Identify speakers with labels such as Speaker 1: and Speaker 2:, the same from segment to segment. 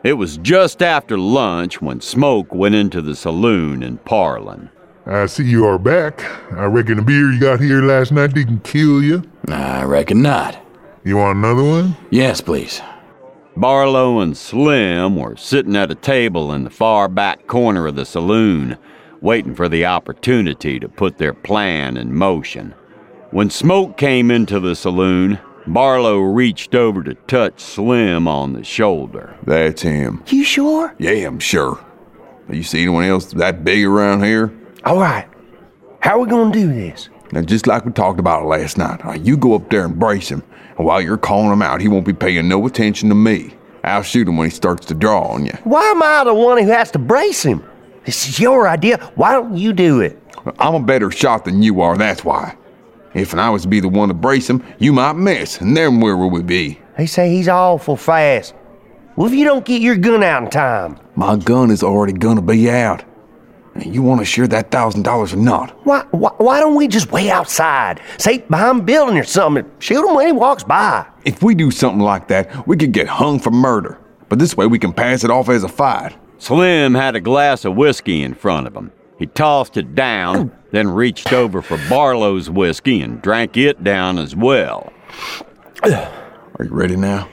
Speaker 1: It was just after lunch when Smoke went into the saloon in Parlin.
Speaker 2: I see you are back. I reckon the beer you got here last night didn't kill you.
Speaker 3: I reckon not.
Speaker 2: You want another one?
Speaker 3: Yes, please.
Speaker 1: Barlow and Slim were sitting at a table in the far back corner of the saloon, waiting for the opportunity to put their plan in motion. When Smoke came into the saloon, Barlow reached over to touch Slim on the shoulder.
Speaker 4: That's him.
Speaker 5: You sure?
Speaker 4: Yeah, I'm sure. You see anyone else that big around here?
Speaker 5: All right. How are we gonna do this?
Speaker 4: Now, just like we talked about last night, you go up there and brace him, and while you're calling him out, he won't be paying no attention to me. I'll shoot him when he starts to draw on you.
Speaker 5: Why am I the one who has to brace him? This is your idea. Why don't you do it?
Speaker 4: I'm a better shot than you are, that's why. If I was to be the one to brace him, you might miss, and then where would we be?
Speaker 5: They say he's awful fast. What if you don't get your gun out in time?
Speaker 4: My gun is already gonna be out. You want to share that $1,000 or not?
Speaker 5: Why don't we just wait outside? Say behind a building or something. Shoot him when he walks by.
Speaker 4: If we do something like that, we could get hung for murder. But this way we can pass it off as a fight.
Speaker 1: Slim had a glass of whiskey in front of him. He tossed it down, then reached over for Barlow's whiskey and drank it down as well.
Speaker 4: Are you ready now?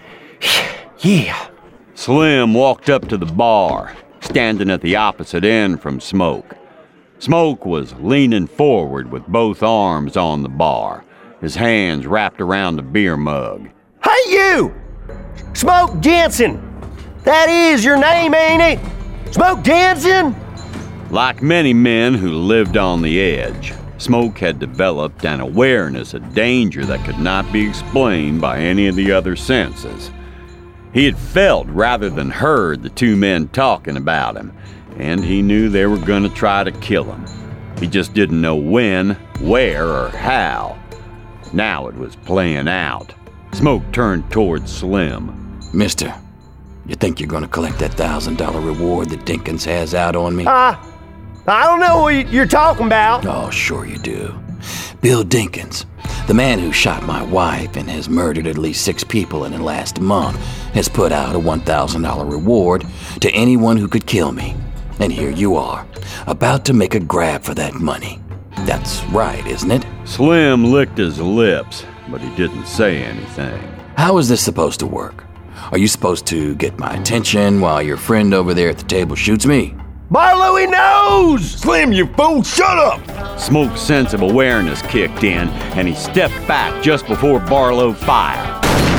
Speaker 5: Yeah.
Speaker 1: Slim walked up to the bar, standing at the opposite end from Smoke. Smoke was leaning forward with both arms on the bar, his hands wrapped around the beer mug.
Speaker 5: Hey, you! Smoke Jensen! That is your name, ain't it? Smoke Jensen?
Speaker 1: Like many men who lived on the edge, Smoke had developed an awareness of danger that could not be explained by any of the other senses. He had felt rather than heard the two men talking about him, and he knew they were going to try to kill him. He just didn't know when, where, or how. Now it was playing out. Smoke turned towards Slim.
Speaker 3: Mister, you think you're going to collect that $1,000 reward that Dinkins has out on me?
Speaker 5: I don't know what you're talking about.
Speaker 3: Oh, sure you do. Bill Dinkins, the man who shot my wife and has murdered at least 6 people in the last month, has put out a $1,000 reward to anyone who could kill me. And here you are, about to make a grab for that money. That's right, isn't it?
Speaker 1: Slim licked his lips, but he didn't say anything.
Speaker 3: How is this supposed to work? Are you supposed to get my attention while your friend over there at the table shoots me?
Speaker 5: Barlow, he knows!
Speaker 4: Slim, you fool, shut up!
Speaker 1: Smoke's sense of awareness kicked in, and he stepped back just before Barlow fired.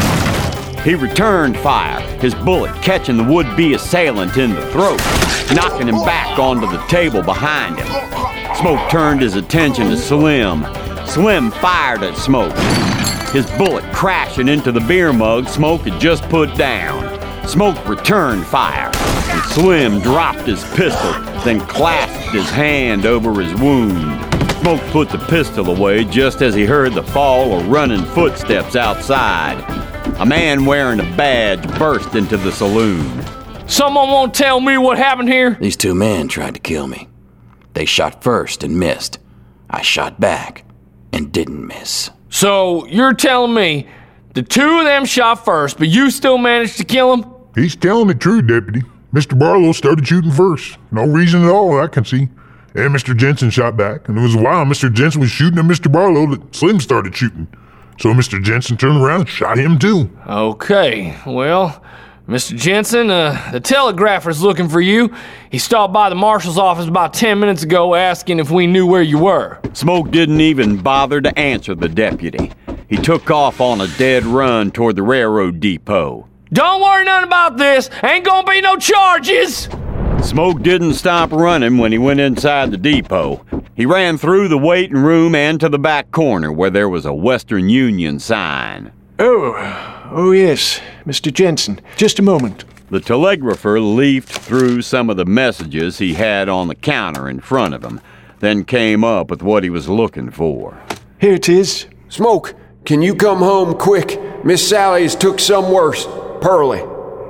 Speaker 1: He returned fire, his bullet catching the would-be assailant in the throat, knocking him back onto the table behind him. Smoke turned his attention to Slim. Slim fired at Smoke. His bullet crashing into the beer mug Smoke had just put down. Smoke returned fire, and Slim dropped his pistol, then clasped his hand over his wound. Smoke put the pistol away just as he heard the fall of running footsteps outside. A man wearing a badge burst into the saloon.
Speaker 6: Someone won't tell me what happened here?
Speaker 3: These 2 men tried to kill me. They shot first and missed. I shot back and didn't miss.
Speaker 6: So you're telling me the 2 of them shot first, but you still managed to kill them?
Speaker 2: He's telling the truth, Deputy. Mr. Barlow started shooting first. No reason at all I can see. And Mr. Jensen shot back, and it was while Mr. Jensen was shooting at Mr. Barlow that Slim started shooting. So Mr. Jensen turned around and shot him too.
Speaker 6: Okay, well, Mr. Jensen, the telegrapher's looking for you. He stopped by the marshal's office about 10 minutes ago asking if we knew where you were.
Speaker 1: Smoke didn't even bother to answer the deputy. He took off on a dead run toward the railroad depot.
Speaker 6: Don't worry none about this. Ain't gonna be no charges.
Speaker 1: Smoke didn't stop running when he went inside the depot. He ran through the waiting room and to the back corner where there was a Western Union sign.
Speaker 7: Oh yes, Mr. Jensen. Just a moment.
Speaker 1: The telegrapher leafed through some of the messages he had on the counter in front of him, then came up with what he was looking for.
Speaker 7: Here it is.
Speaker 8: Smoke, can you come home quick? Miss Sally's took some worse. Pearly.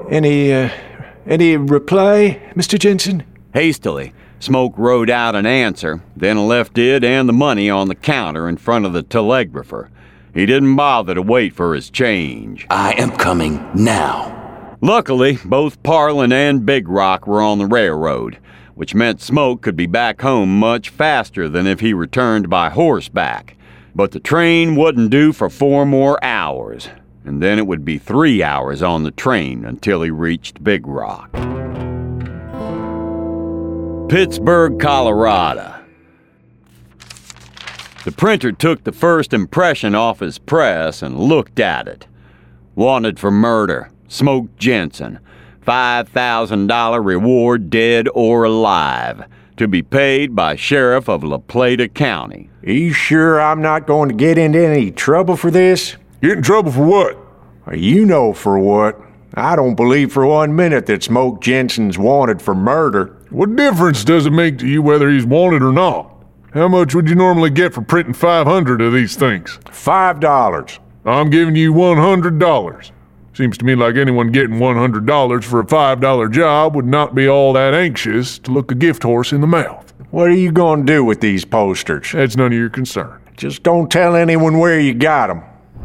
Speaker 7: Any reply, Mr. Jensen?
Speaker 1: Hastily, Smoke wrote out an answer, then left it and the money on the counter in front of the telegrapher. He didn't bother to wait for his change.
Speaker 3: I am coming now.
Speaker 1: Luckily, both Parlin and Big Rock were on the railroad, which meant Smoke could be back home much faster than if he returned by horseback. But the train wouldn't do for 4 more hours, and then it would be 3 hours on the train until he reached Big Rock. Pittsburgh, Colorado. The printer took the first impression off his press and looked at it. Wanted for murder, Smoke Jensen. $5,000 reward, dead or alive, to be paid by Sheriff of La Plata County.
Speaker 7: You sure I'm not going to get into any trouble for this?
Speaker 2: Get in trouble for what?
Speaker 7: You know for what. I don't believe for 1 minute that Smoke Jensen's wanted for murder.
Speaker 2: What difference does it make to you whether he's wanted or not? How much would you normally get for printing 500 of these things?
Speaker 7: $5.
Speaker 2: I'm giving you $100. Seems to me like anyone getting $100 for a $5 job would not be all that anxious to look a gift horse in the mouth.
Speaker 7: What are you going to do with these posters?
Speaker 2: That's none of your concern.
Speaker 7: Just don't tell anyone where you got them.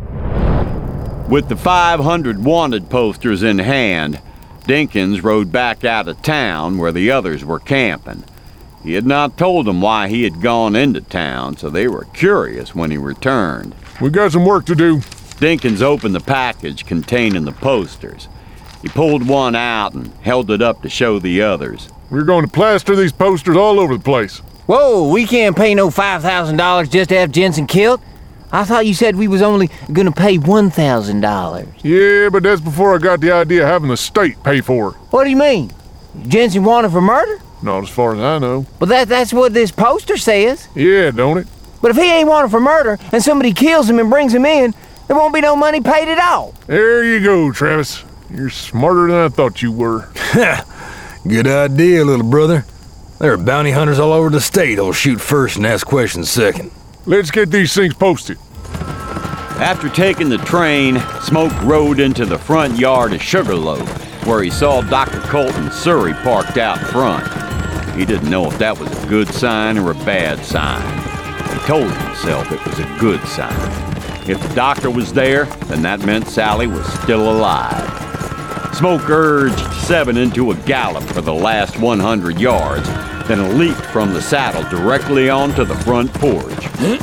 Speaker 1: With the 500 wanted posters in hand, Dinkins rode back out of town where the others were camping. He had not told them why he had gone into town, so they were curious when he returned.
Speaker 2: We got some work to do.
Speaker 1: Dinkins opened the package containing the posters. He pulled one out and held it up to show the others.
Speaker 2: We're going to plaster these posters all over the place.
Speaker 9: Whoa, we can't pay no $5,000 just to have Jensen killed. I thought you said we was only gonna pay $1,000.
Speaker 2: Yeah, but that's before I got the idea of having the state pay for it.
Speaker 9: What do you mean? Jensen wanted for murder?
Speaker 2: Not as far as I know.
Speaker 9: But that's what this poster says.
Speaker 2: Yeah, don't it?
Speaker 9: But if he ain't wanted for murder and somebody kills him and brings him in, there won't be no money paid at all.
Speaker 2: There you go, Travis. You're smarter than I thought you were.
Speaker 10: Good idea, little brother. There are bounty hunters all over the state who'll shoot first and ask questions second.
Speaker 2: Let's get these things posted.
Speaker 1: After taking the train, Smoke rode into the front yard of Sugarloaf, where he saw Dr. Colton's Surrey parked out front. He didn't know if that was a good sign or a bad sign. He told himself it was a good sign. If the doctor was there, then that meant Sally was still alive. Smoke urged Seven into a gallop for the last 100 yards, then leaped from the saddle directly onto the front porch.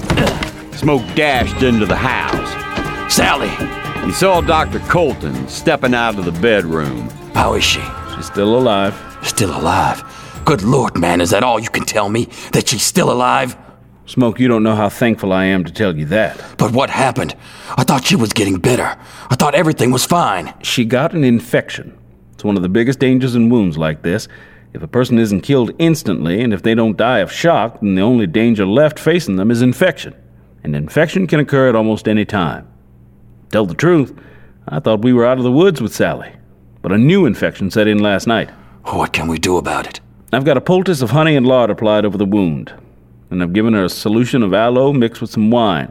Speaker 1: Smoke dashed into the house.
Speaker 3: Sally!
Speaker 1: He saw Dr. Colton stepping out of the bedroom.
Speaker 3: How is she?
Speaker 6: She's still alive.
Speaker 3: Still alive? Good Lord, man, is that all you can tell me? That she's still alive?
Speaker 6: Smoke, you don't know how thankful I am to tell you that.
Speaker 3: But what happened? I thought she was getting better. I thought everything was fine.
Speaker 6: She got an infection. It's one of the biggest dangers in wounds like this. If a person isn't killed instantly, and if they don't die of shock, then the only danger left facing them is infection. And infection can occur at almost any time. Tell the truth, I thought we were out of the woods with Sally. But a new infection set in last night.
Speaker 3: What can we do about it?
Speaker 6: I've got a poultice of honey and lard applied over the wound. And I've given her a solution of aloe mixed with some wine.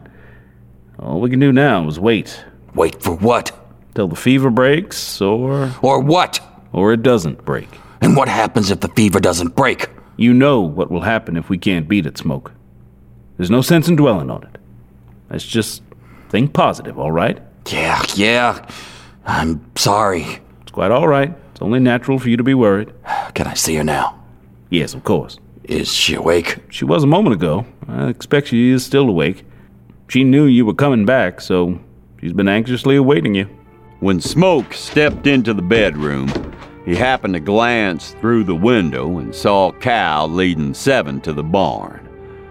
Speaker 6: All we can do now is wait.
Speaker 3: Wait for what?
Speaker 6: Till the fever breaks, or...
Speaker 3: Or what?
Speaker 6: Or it doesn't break.
Speaker 3: And what happens if the fever doesn't break?
Speaker 6: You know what will happen if we can't beat it, Smoke. There's no sense in dwelling on it. Let's just think positive, all right?
Speaker 3: Yeah. I'm sorry.
Speaker 6: It's quite all right. It's only natural for you to be worried.
Speaker 3: Can I see her now?
Speaker 6: Yes, of course.
Speaker 3: Is she awake?
Speaker 6: She was a moment ago. I expect she is still awake. She knew you were coming back, so she's been anxiously awaiting you.
Speaker 1: When Smoke stepped into the bedroom, he happened to glance through the window and saw Cal leading Seven to the barn.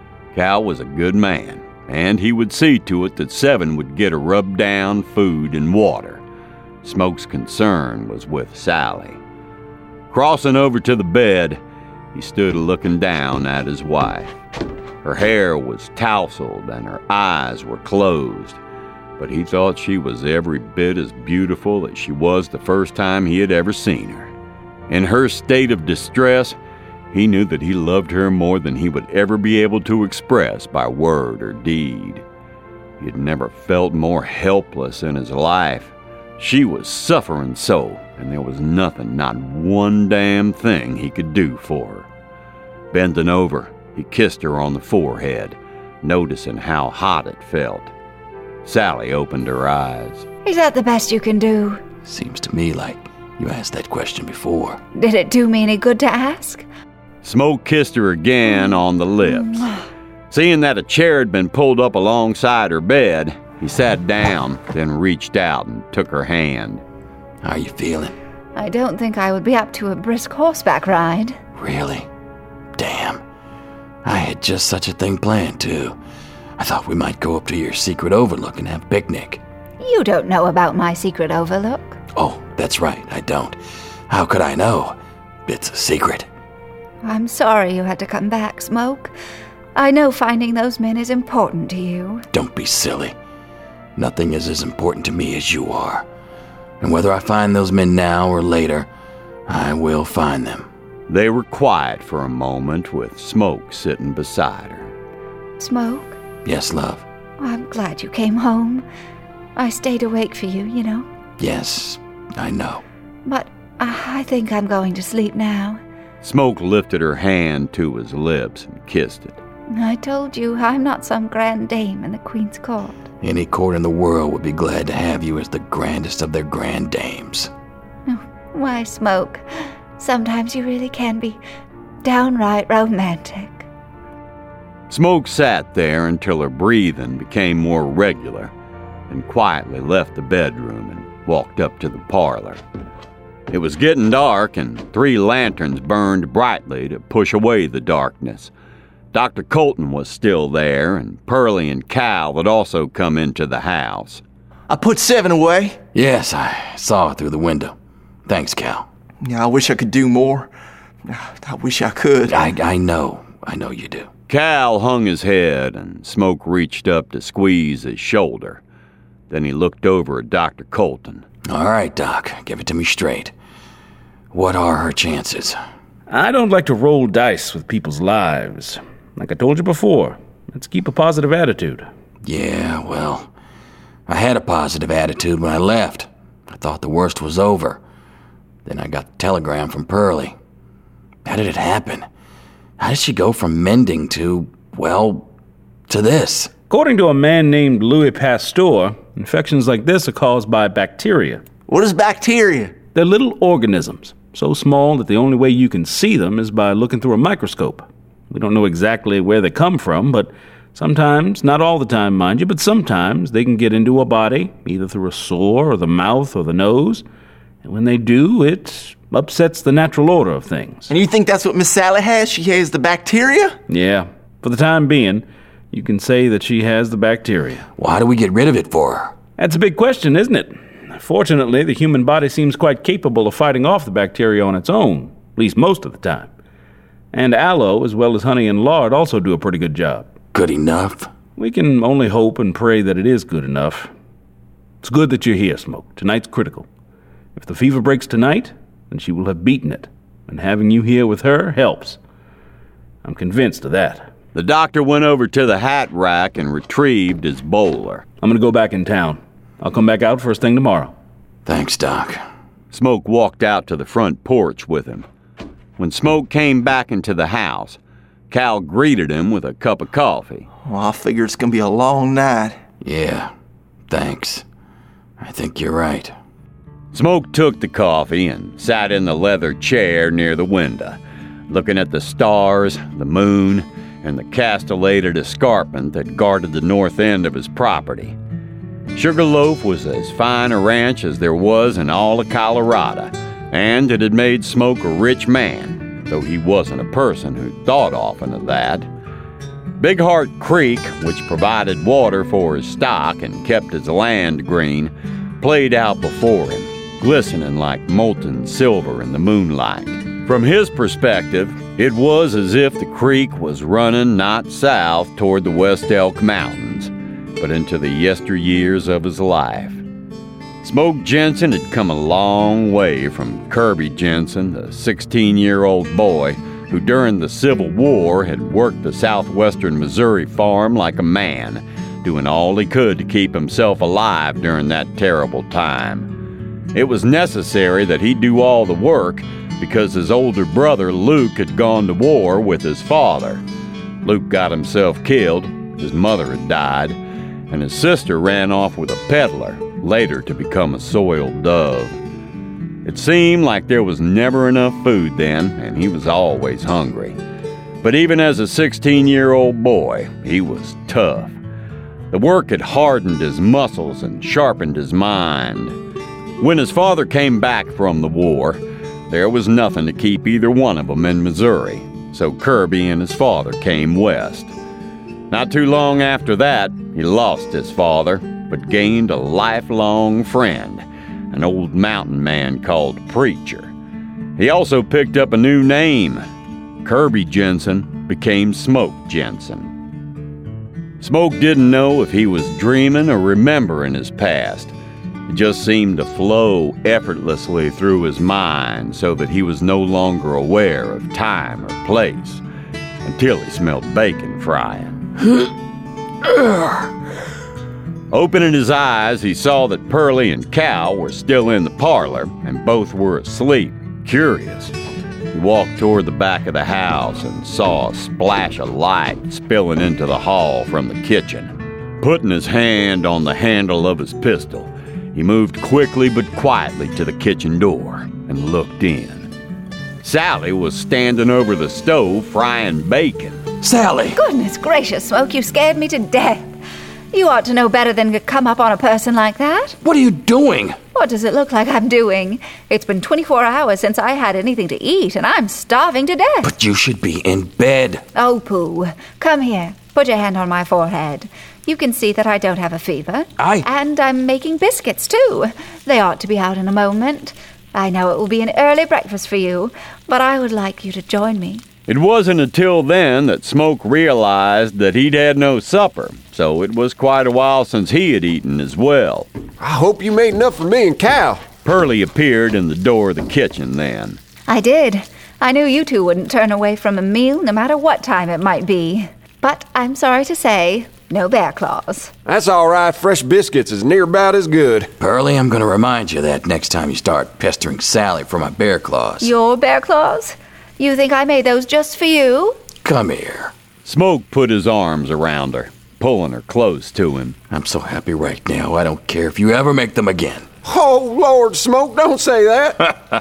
Speaker 1: Cal was a good man, and he would see to it that Seven would get a rub-down, food, and water. Smoke's concern was with Sally. Crossing over to the bed, he stood looking down at his wife. Her hair was tousled and her eyes were closed, but he thought she was every bit as beautiful as she was the first time he had ever seen her. In her state of distress, he knew that he loved her more than he would ever be able to express by word or deed. He had never felt more helpless in his life. She was suffering so, and there was nothing, not one damn thing he could do for her. Bending over, he kissed her on the forehead, noticing how hot it felt. Sally opened her eyes.
Speaker 11: Is that the best you can do?
Speaker 3: Seems to me like You asked that question before.
Speaker 11: Did it do me any good to ask?
Speaker 1: Smoke kissed her again on the lips. Seeing that a chair had been pulled up alongside her bed, he sat down, then reached out and took her hand.
Speaker 3: How are you feeling?
Speaker 11: I don't think I would be up to a brisk horseback ride.
Speaker 3: Really? Damn. I had just such a thing planned, too. I thought we might go up to your secret overlook and have a picnic.
Speaker 11: You don't know about my secret overlook.
Speaker 3: Oh, that's right, I don't. How could I know? It's a secret.
Speaker 11: I'm sorry you had to come back, Smoke. I know finding those men is important to you.
Speaker 3: Don't be silly. Nothing is as important to me as you are. And whether I find those men now or later, I will find them.
Speaker 1: They were quiet for a moment with Smoke sitting beside her.
Speaker 11: Smoke?
Speaker 3: Yes, love?
Speaker 11: I'm glad you came home. I stayed awake for you, you know.
Speaker 3: Yes, I know.
Speaker 11: But I think I'm going to sleep now.
Speaker 1: Smoke lifted her hand to his lips and kissed it.
Speaker 11: I told you I'm not some grand dame in the Queen's court.
Speaker 3: Any court in the world would be glad to have you as the grandest of their grand dames.
Speaker 11: Why, Smoke, sometimes you really can be downright romantic.
Speaker 1: Smoke sat there until her breathing became more regular, and quietly left the bedroom and walked up to the parlor. It was getting dark, and 3 lanterns burned brightly to push away the darkness. Dr. Colton was still there, and Pearlie and Cal had also come into the house.
Speaker 12: I put 7 away.
Speaker 3: Yes, I saw it through the window. Thanks, Cal.
Speaker 12: Yeah, I wish I could do more. I wish I could.
Speaker 3: I know you do.
Speaker 1: Cal hung his head, and Smoke reached up to squeeze his shoulder. Then he looked over at Dr. Colton.
Speaker 3: All right, Doc, give it to me straight. What are her chances?
Speaker 6: I don't like to roll dice with people's lives. Like I told you before, let's keep a positive attitude.
Speaker 3: Yeah, well, I had a positive attitude when I left. I thought the worst was over. Then I got the telegram from Pearlie. How did it happen? How did she go from mending to this?
Speaker 6: According to a man named Louis Pasteur, infections like this are caused by bacteria.
Speaker 12: What is bacteria?
Speaker 6: They're little organisms, so small that the only way you can see them is by looking through a microscope. We don't know exactly where they come from, but sometimes, not all the time, mind you, but sometimes they can get into a body, either through a sore or the mouth or the nose. And when they do, it upsets the natural order of things.
Speaker 12: And you think that's what Miss Sally has? She has the bacteria?
Speaker 6: Yeah. For the time being, you can say that she has the bacteria.
Speaker 3: Why do we get rid of it for her?
Speaker 6: That's a big question, isn't it? Fortunately, the human body seems quite capable of fighting off the bacteria on its own, at least most of the time. And aloe, as well as honey and lard, also do a pretty good job.
Speaker 3: Good enough?
Speaker 6: We can only hope and pray that it is good enough. It's good that you're here, Smoke. Tonight's critical. If the fever breaks tonight, then she will have beaten it, and having you here with her helps. I'm convinced of that.
Speaker 1: The doctor went over to the hat rack and retrieved his bowler.
Speaker 6: I'm going to go back in town. I'll come back out first thing tomorrow.
Speaker 3: Thanks, Doc.
Speaker 1: Smoke walked out to the front porch with him. When Smoke came back into the house, Cal greeted him with a cup of coffee.
Speaker 12: Well, I figure it's going to be a long night.
Speaker 3: Yeah, thanks. I think you're right.
Speaker 1: Smoke took the coffee and sat in the leather chair near the window, looking at the stars, the moon, and the castellated escarpment that guarded the north end of his property. Sugarloaf was as fine a ranch as there was in all of Colorado, and it had made Smoke a rich man, though he wasn't a person who thought often of that. Big Heart Creek, which provided water for his stock and kept his land green, played out before him, glistening like molten silver in the moonlight. From his perspective, it was as if the creek was running not south toward the West Elk Mountains, but into the yesteryears of his life. Smoke Jensen had come a long way from Kirby Jensen, the 16-year-old boy who during the Civil War had worked the southwestern Missouri farm like a man, doing all he could to keep himself alive during that terrible time. It was necessary that he do all the work because his older brother Luke had gone to war with his father. Luke got himself killed, his mother had died, and his sister ran off with a peddler, later to become a soiled dove. It seemed like there was never enough food then, and he was always hungry. But even as a 16-year-old boy, he was tough. The work had hardened his muscles and sharpened his mind. When his father came back from the war, there was nothing to keep either one of them in Missouri, so Kirby and his father came west. Not too long after that, he lost his father, but gained a lifelong friend, an old mountain man called Preacher. He also picked up a new name. Kirby Jensen became Smoke Jensen. Smoke didn't know if he was dreaming or remembering his past. It just seemed to flow effortlessly through his mind so that he was no longer aware of time or place until he smelled bacon frying. Opening his eyes, he saw that Pearlie and Cal were still in the parlor, and both were asleep, curious. He walked toward the back of the house and saw a splash of light spilling into the hall from the kitchen. Putting his hand on the handle of his pistol, he moved quickly but quietly to the kitchen door and looked in. Sally was standing over the stove frying bacon.
Speaker 3: Sally!
Speaker 11: Goodness gracious, Smoke, you scared me to death. You ought to know better than to come up on a person like that.
Speaker 3: What are you doing?
Speaker 11: What does it look like I'm doing? It's been 24 hours since I had anything to eat, and I'm starving to death.
Speaker 3: But you should be in bed.
Speaker 11: Oh, Pooh. Come here. Put your hand on my forehead. You can see that I don't have a fever. And I'm making biscuits, too. They ought to be out in a moment. I know it will be an early breakfast for you, but I would like you to join me.
Speaker 1: It wasn't until then that Smoke realized that he'd had no supper, so it was quite a while since he had eaten as well.
Speaker 8: I hope you made enough for me and Cal.
Speaker 1: Pearlie appeared in the door of the kitchen then.
Speaker 11: I did. I knew you two wouldn't turn away from a meal no matter what time it might be. But I'm sorry to say, no bear claws.
Speaker 8: That's all right. Fresh biscuits is near about as good.
Speaker 3: Pearlie, I'm going to remind you of that next time you start pestering Sally for my bear claws.
Speaker 11: Your bear claws? You think I made those just for you?
Speaker 3: Come here.
Speaker 1: Smoke put his arms around her, pulling her close to him.
Speaker 3: I'm so happy right now, I don't care if you ever make them again.
Speaker 8: Oh, Lord, Smoke, don't say that.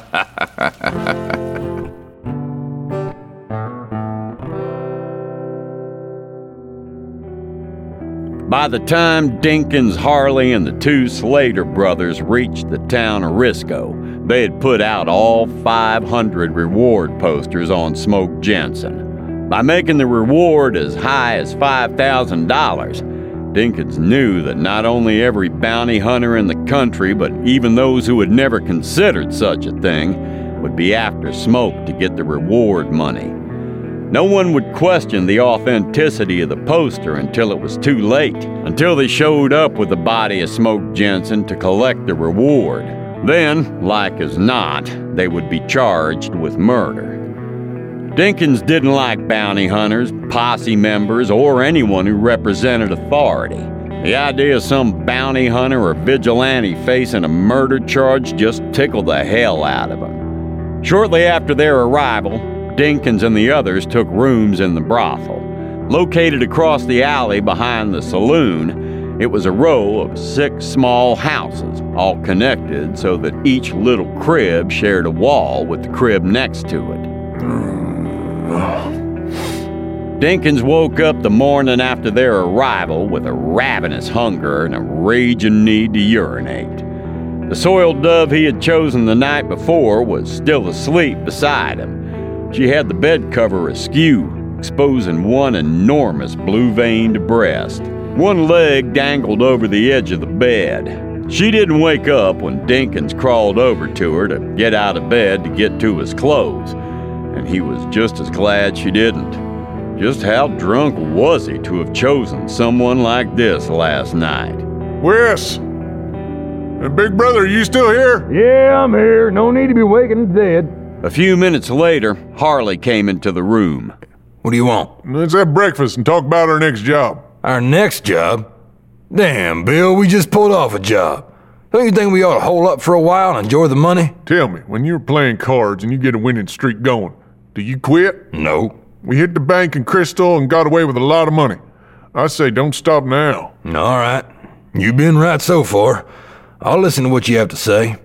Speaker 1: By the time Dinkins, Harley, and the two Slater brothers reached the town of Risco, they had put out all 500 reward posters on Smoke Jensen. By making the reward as high as $5,000, Dinkins knew that not only every bounty hunter in the country, but even those who had never considered such a thing, would be after Smoke to get the reward money. No one would question the authenticity of the poster until it was too late, until they showed up with the body of Smoke Jensen to collect the reward. Then, like as not, they would be charged with murder. Dinkins didn't like bounty hunters, posse members, or anyone who represented authority. The idea of some bounty hunter or vigilante facing a murder charge just tickled the hell out of him. Shortly after their arrival, Dinkins and the others took rooms in the brothel. Located across the alley behind the saloon, it was a row of 6 small houses, all connected so that each little crib shared a wall with the crib next to it. Dinkins woke up the morning after their arrival with a ravenous hunger and a raging need to urinate. The soiled dove he had chosen the night before was still asleep beside him. She had the bed cover askew, exposing one enormous blue-veined breast. One leg dangled over the edge of the bed. She didn't wake up when Dinkins crawled over to her to get out of bed to get to his clothes, and he was just as glad she didn't. Just how drunk was he to have chosen someone like this last night?
Speaker 2: Wes! Big brother, are you still here?
Speaker 10: Yeah, I'm here. No need to be waking the dead.
Speaker 1: A few minutes later, Harley came into the room.
Speaker 10: What do you want?
Speaker 2: Let's have breakfast and talk about our next job.
Speaker 10: Our next job? Damn, Bill, we just pulled off a job. Don't you think we ought to hole up for a while and enjoy the money?
Speaker 2: Tell me, when you're playing cards and you get a winning streak going, do you quit?
Speaker 10: No.
Speaker 2: We hit the bank in Crystal and got away with a lot of money. I say don't stop now.
Speaker 10: All right. You've been right so far. I'll listen to what you have to say.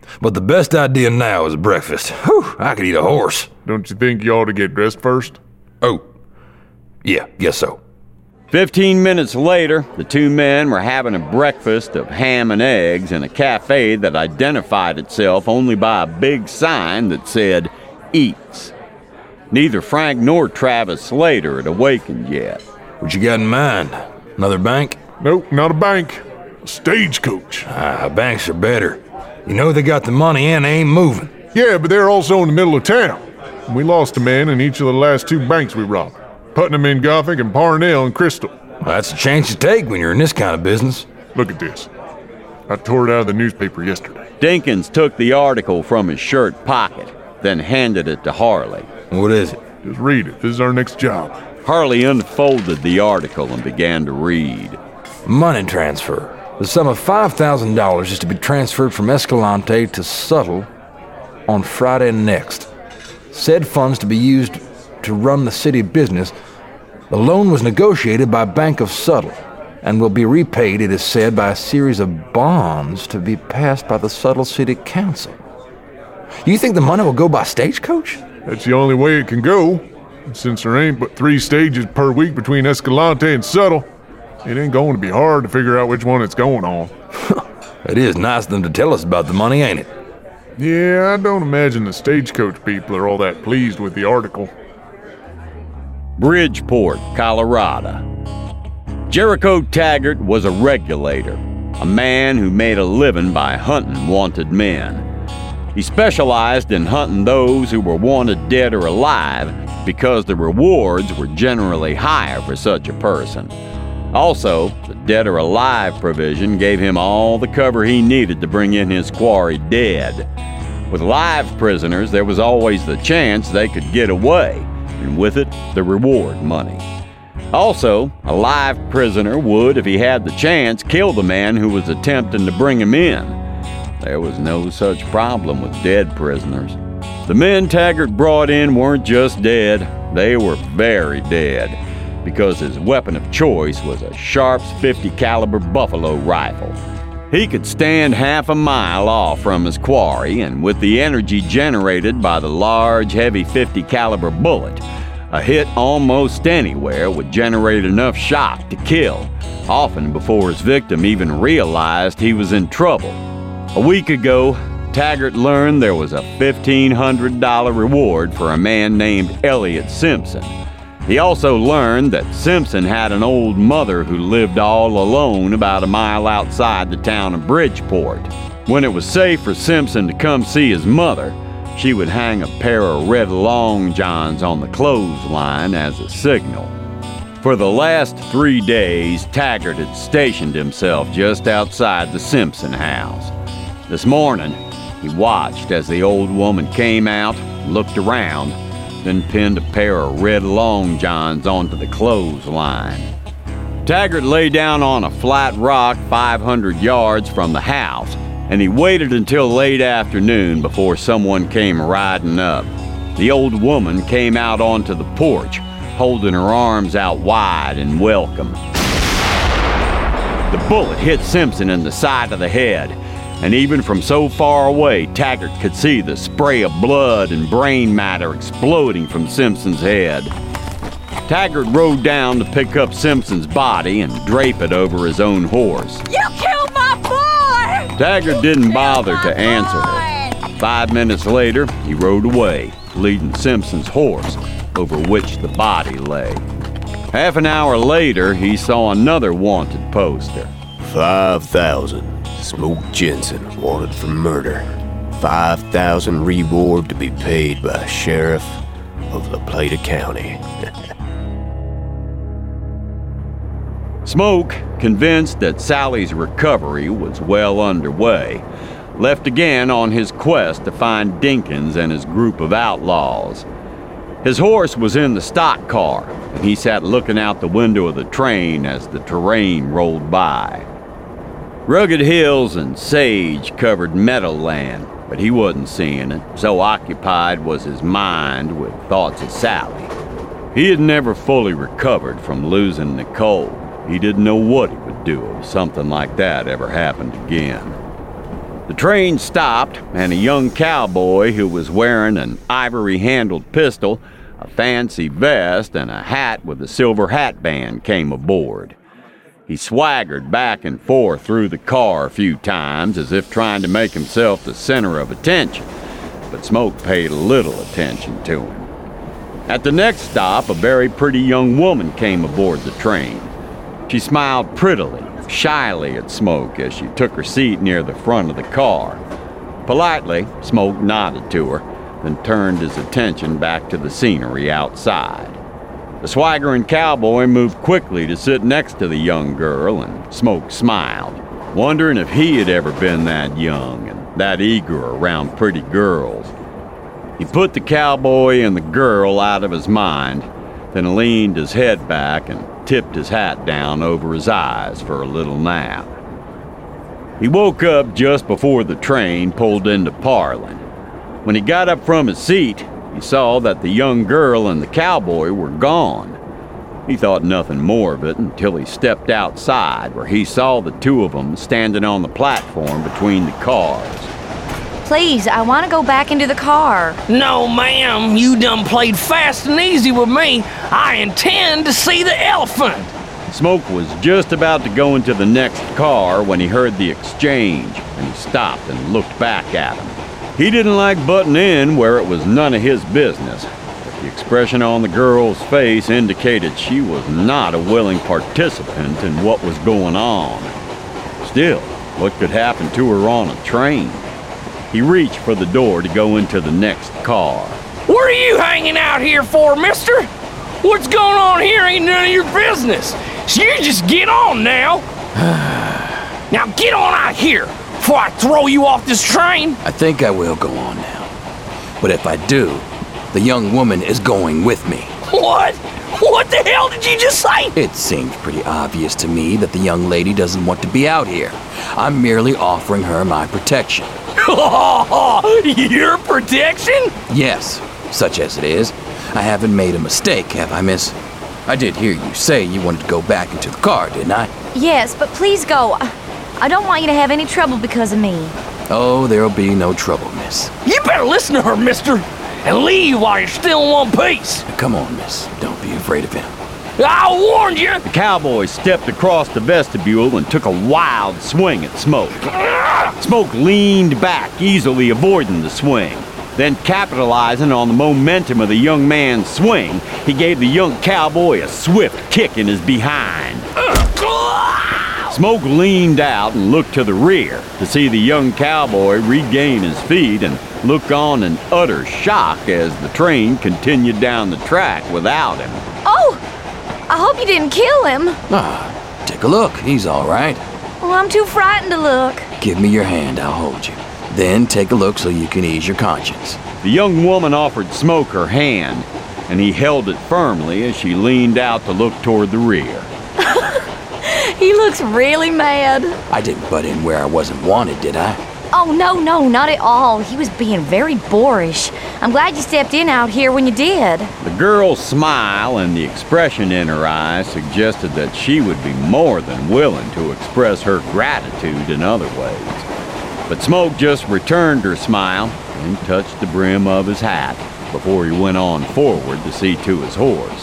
Speaker 10: But the best idea now is breakfast. Whew, I could eat a horse.
Speaker 2: Don't you think you ought to get dressed first?
Speaker 10: Oh, yeah, guess so.
Speaker 1: 15 minutes later, the two men were having a breakfast of ham and eggs in a cafe that identified itself only by a big sign that said, Eats. Neither Frank nor Travis Slater had awakened yet.
Speaker 10: What you got in mind? Another bank?
Speaker 2: Nope, not a bank. A stagecoach.
Speaker 10: Banks are better. You know they got the money and they ain't moving.
Speaker 2: Yeah, but they're also in the middle of town. We lost a man in each of the last two banks we robbed. Putnam in Gothic and Parnell in Crystal.
Speaker 10: Well, that's a chance you take when you're in this kind of business.
Speaker 2: Look at this. I tore it out of the newspaper yesterday.
Speaker 1: Dinkins took the article from his shirt pocket, then handed it to Harley.
Speaker 10: What is it?
Speaker 2: Just read it. This is our next job.
Speaker 1: Harley unfolded the article and began to read.
Speaker 10: Money transfer. The sum of $5,000 is to be transferred from Escalante to Subtle on Friday next. Said funds to be used to run the city business. The loan was negotiated by Bank of Subtle and will be repaid, it is said, by a series of bonds to be passed by the Subtle City Council. You think the money will go by stagecoach?
Speaker 2: That's the only way it can go. And since there ain't but 3 stages per week between Escalante and Subtle, it ain't going to be hard to figure out which one it's going on.
Speaker 10: It is nice of them to tell us about the money, ain't it?
Speaker 2: Yeah, I don't imagine the stagecoach people are all that pleased with the article.
Speaker 1: Bridgeport, Colorado. Jericho Taggart was a regulator, a man who made a living by hunting wanted men. He specialized in hunting those who were wanted dead or alive because the rewards were generally higher for such a person. Also, the dead or alive provision gave him all the cover he needed to bring in his quarry dead. With live prisoners, there was always the chance they could get away, and with it, the reward money. Also, a live prisoner would, if he had the chance, kill the man who was attempting to bring him in. There was no such problem with dead prisoners. The men Taggart brought in weren't just dead, they were very dead, because his weapon of choice was a Sharps 50 caliber buffalo rifle. He could stand half a mile off from his quarry, and with the energy generated by the large, heavy 50 caliber bullet, a hit almost anywhere would generate enough shock to kill, often before his victim even realized he was in trouble. A week ago, Taggart learned there was a $1,500 reward for a man named Elliot Simpson. He also learned that Simpson had an old mother who lived all alone about a mile outside the town of Bridgeport. When it was safe for Simpson to come see his mother, she would hang a pair of red long johns on the clothesline as a signal. For the last 3 days, Taggart had stationed himself just outside the Simpson house. This morning, he watched as the old woman came out, looked around, then pinned a pair of red long johns onto the clothesline. Taggart lay down on a flat rock 500 yards from the house, and he waited until late afternoon before someone came riding up. The old woman came out onto the porch, holding her arms out wide in welcome. The bullet hit Simpson in the side of the head, and even from so far away, Taggart could see the spray of blood and brain matter exploding from Simpson's head. Taggart rode down to pick up Simpson's body and drape it over his own horse.
Speaker 13: You killed my boy!
Speaker 1: Taggart didn't bother to answer her. 5 minutes later, he rode away, leading Simpson's horse, over which the body lay. Half an hour later, he saw another wanted poster.
Speaker 14: 5,000. Smoke Jensen wanted for murder. 5,000 reward to be paid by Sheriff of La Plata County.
Speaker 1: Smoke, convinced that Sally's recovery was well underway, left again on his quest to find Dinkins and his group of outlaws. His horse was in the stock car, and he sat looking out the window of the train as the terrain rolled by. Rugged hills and sage covered meadowland, but he wasn't seeing it, so occupied was his mind with thoughts of Sally. He had never fully recovered from losing Nicole. He didn't know what he would do if something like that ever happened again. The train stopped, and a young cowboy who was wearing an ivory-handled pistol, a fancy vest, and a hat with a silver hat band came aboard. He swaggered back and forth through the car a few times as if trying to make himself the center of attention, but Smoke paid little attention to him. At the next stop, a very pretty young woman came aboard the train. She smiled prettily, shyly at Smoke as she took her seat near the front of the car. Politely, Smoke nodded to her, then turned his attention back to the scenery outside. The swaggering cowboy moved quickly to sit next to the young girl, and Smoke smiled, wondering if he had ever been that young and that eager around pretty girls. He put the cowboy and the girl out of his mind, then leaned his head back and tipped his hat down over his eyes for a little nap. He woke up just before the train pulled into Parlin. When he got up from his seat, he saw that the young girl and the cowboy were gone. He thought nothing more of it until he stepped outside, where he saw the two of them standing on the platform between the cars.
Speaker 15: Please, I want to go back into the car.
Speaker 16: No, ma'am. You done played fast and easy with me. I intend to see the elephant.
Speaker 1: Smoke was just about to go into the next car when he heard the exchange, and he stopped and looked back at him. He didn't like butting in where it was none of his business, but the expression on the girl's face indicated she was not a willing participant in what was going on. Still, what could happen to her on a train? He reached for the door to go into the next car.
Speaker 16: What are you hanging out here for, mister? What's going on here ain't none of your business. So you just get on now. Now get on out here before I throw you off this train.
Speaker 3: I think I will go on now. But if I do, the young woman is going with me.
Speaker 16: What? What the hell did you just say?
Speaker 3: It seems pretty obvious to me that the young lady doesn't want to be out here. I'm merely offering her my protection.
Speaker 16: Your protection?
Speaker 3: Yes, such as it is. I haven't made a mistake, have I, miss? I did hear you say you wanted to go back into the car, didn't I?
Speaker 15: Yes, but please go. I don't want you to have any trouble because of me.
Speaker 3: Oh, there'll be no trouble, miss.
Speaker 16: You better listen to her, mister, and leave while you're still in one piece.
Speaker 3: Come on, miss. Don't be afraid of him.
Speaker 16: I warned you!
Speaker 1: The cowboy stepped across the vestibule and took a wild swing at Smoke. Smoke leaned back, easily avoiding the swing. Then, capitalizing on the momentum of the young man's swing, he gave the young cowboy a swift kick in his behind. Smoke leaned out and looked to the rear to see the young cowboy regain his feet and look on in utter shock as the train continued down the track without him.
Speaker 15: Oh! I hope you didn't kill him.
Speaker 3: Take a look. He's all right.
Speaker 15: Well, I'm too frightened to look.
Speaker 3: Give me your hand. I'll hold you. Then take a look so you can ease your conscience.
Speaker 1: The young woman offered Smoke her hand, and he held it firmly as she leaned out to look toward the rear.
Speaker 15: He looks really mad.
Speaker 3: I didn't butt in where I wasn't wanted, did I?
Speaker 15: Oh, no, not at all. He was being very boorish. I'm glad you stepped in out here when you did.
Speaker 1: The girl's smile and the expression in her eyes suggested that she would be more than willing to express her gratitude in other ways. But Smoke just returned her smile and touched the brim of his hat before he went on forward to see to his horse.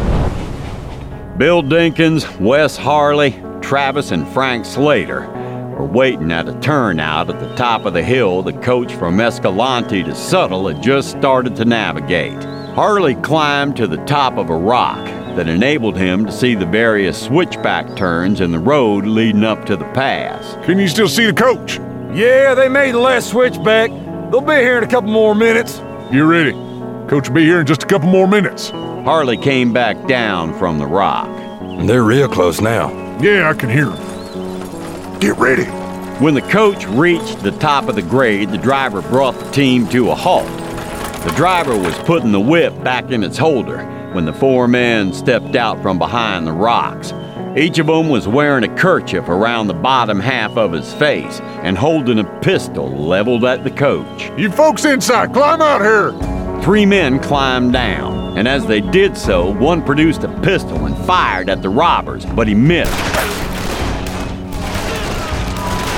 Speaker 1: Bill Dinkins, Wes Harley, Travis, and Frank Slater were waiting at a turnout at the top of the hill the coach from Escalante to Subtle had just started to navigate. Harley climbed to the top of a rock that enabled him to see the various switchback turns in the road leading up to the pass.
Speaker 2: Can you still see the coach?
Speaker 10: Yeah, they made the last switchback. They'll be here in a couple more minutes.
Speaker 2: Get ready. Coach will be here in just a couple more minutes.
Speaker 1: Harley came back down from the rock.
Speaker 10: They're real close now.
Speaker 2: Yeah, I can hear them. Get ready.
Speaker 1: When the coach reached the top of the grade, the driver brought the team to a halt. The driver was putting the whip back in its holder when the four men stepped out from behind the rocks. Each of them was wearing a kerchief around the bottom half of his face and holding a pistol leveled at the coach.
Speaker 2: You folks inside, climb out here!
Speaker 1: 3 men climbed down, and as they did so, one produced a pistol and fired at the robbers, but he missed.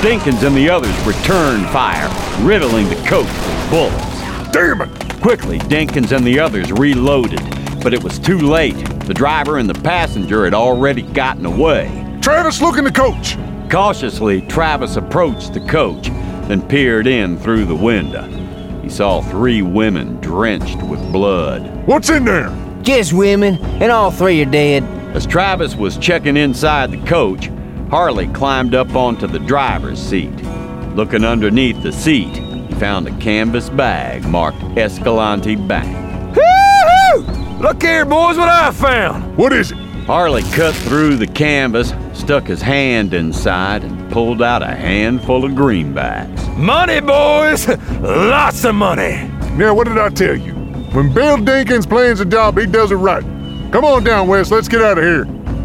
Speaker 1: Dinkins and the others returned fire, riddling the coach with bullets.
Speaker 2: Damn it!
Speaker 1: Quickly, Dinkins and the others reloaded, but it was too late. The driver and the passenger had already gotten away.
Speaker 2: Travis, look in the coach!
Speaker 1: Cautiously, Travis approached the coach, then peered in through the window. He saw 3 women drenched with blood.
Speaker 2: What's in there?
Speaker 9: Just women, and all 3 are dead.
Speaker 1: As Travis was checking inside the coach, Harley climbed up onto the driver's seat. Looking underneath the seat, he found a canvas bag marked Escalante Bank.
Speaker 16: Woo-hoo! Look here, boys, what I found.
Speaker 2: What is it?
Speaker 1: Harley cut through the canvas, stuck his hand inside, and pulled out a handful of greenbacks.
Speaker 16: Money, boys! Lots of money!
Speaker 2: Now, what did I tell you? When Bill Dinkins plans a job, he does it right. Come on down, Wes, let's get out of here.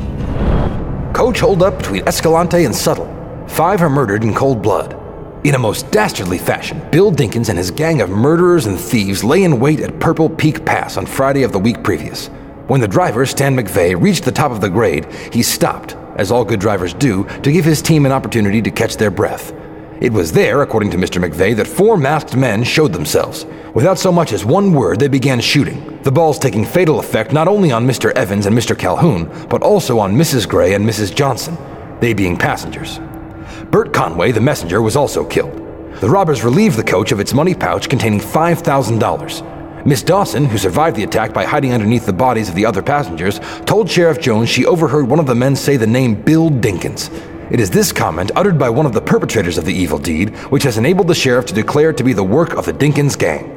Speaker 10: Coach holed up between Escalante and Subtle. 5 are murdered in cold blood. In a most dastardly fashion, Bill Dinkins and his gang of murderers and thieves lay in wait at Purple Peak Pass on Friday of the week previous. When the driver, Stan McVeigh, reached the top of the grade, he stopped, as all good drivers do, to give his team an opportunity to catch their breath. It was there, according to Mr. McVeigh, that 4 masked men showed themselves. Without so much as one word, they began shooting, the balls taking fatal effect not only on Mr. Evans and Mr. Calhoun, but also on Mrs. Gray and Mrs. Johnson, they being passengers. Bert Conway, the messenger, was also killed. The robbers relieved the coach of its money pouch containing $5,000. Miss Dawson, who survived the attack by hiding underneath the bodies of the other passengers, told Sheriff Jones she overheard one of the men say the name Bill Dinkins. It is this comment, uttered by one of the perpetrators of the evil deed, which has enabled the sheriff to declare it to be the work of the Dinkins gang.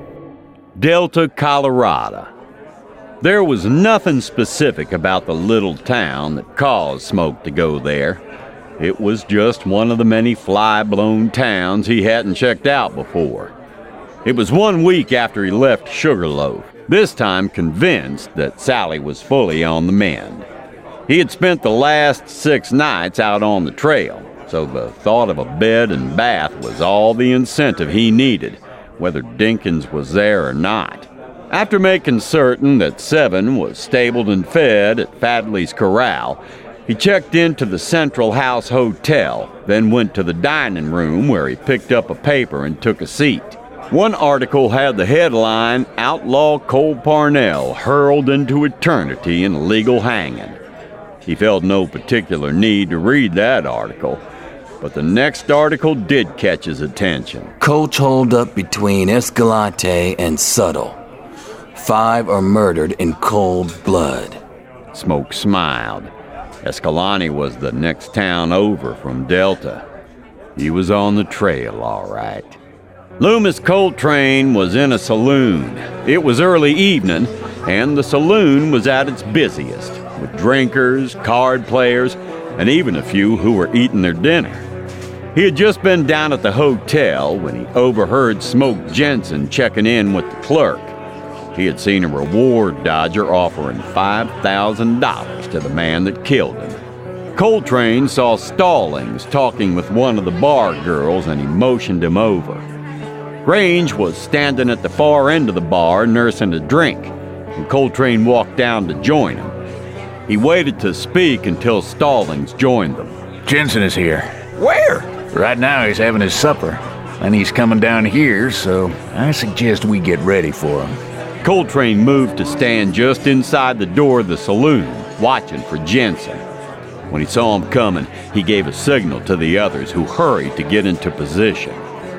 Speaker 1: Delta, Colorado. There was nothing specific about the little town that caused Smoke to go there. It was just one of the many fly-blown towns he hadn't checked out before. It was 1 week after he left Sugarloaf, this time convinced that Sally was fully on the mend. He had spent the last 6 nights out on the trail, so the thought of a bed and bath was all the incentive he needed, whether Dinkins was there or not. After making certain that 7 was stabled and fed at Fadley's Corral, he checked into the Central House Hotel, then went to the dining room where he picked up a paper and took a seat. One article had the headline, "Outlaw Cole Parnell Hurled into Eternity in Legal Hanging." He felt no particular need to read that article, but the next article did catch his attention.
Speaker 3: Coach holed up between Escalante and Subtle. 5 are murdered in cold blood.
Speaker 1: Smoke smiled. Escalante was the next town over from Delta. He was on the trail, all right. Loomis Coltrane was in a saloon. It was early evening, and the saloon was at its busiest, with drinkers, card players, and even a few who were eating their dinner. He had just been down at the hotel when he overheard Smoke Jensen checking in with the clerk. He had seen a reward dodger offering $5,000 to the man that killed him. Coltrane saw Stallings talking with one of the bar girls, and he motioned him over. Grange was standing at the far end of the bar nursing a drink, and Coltrane walked down to join him. He waited to speak until Stallings joined them.
Speaker 17: Jensen is here.
Speaker 16: Where?
Speaker 17: Right now he's having his supper, and he's coming down here, so I suggest we get ready for him.
Speaker 1: Coltrane moved to stand just inside the door of the saloon, watching for Jensen. When he saw him coming, he gave a signal to the others, who hurried to get into position.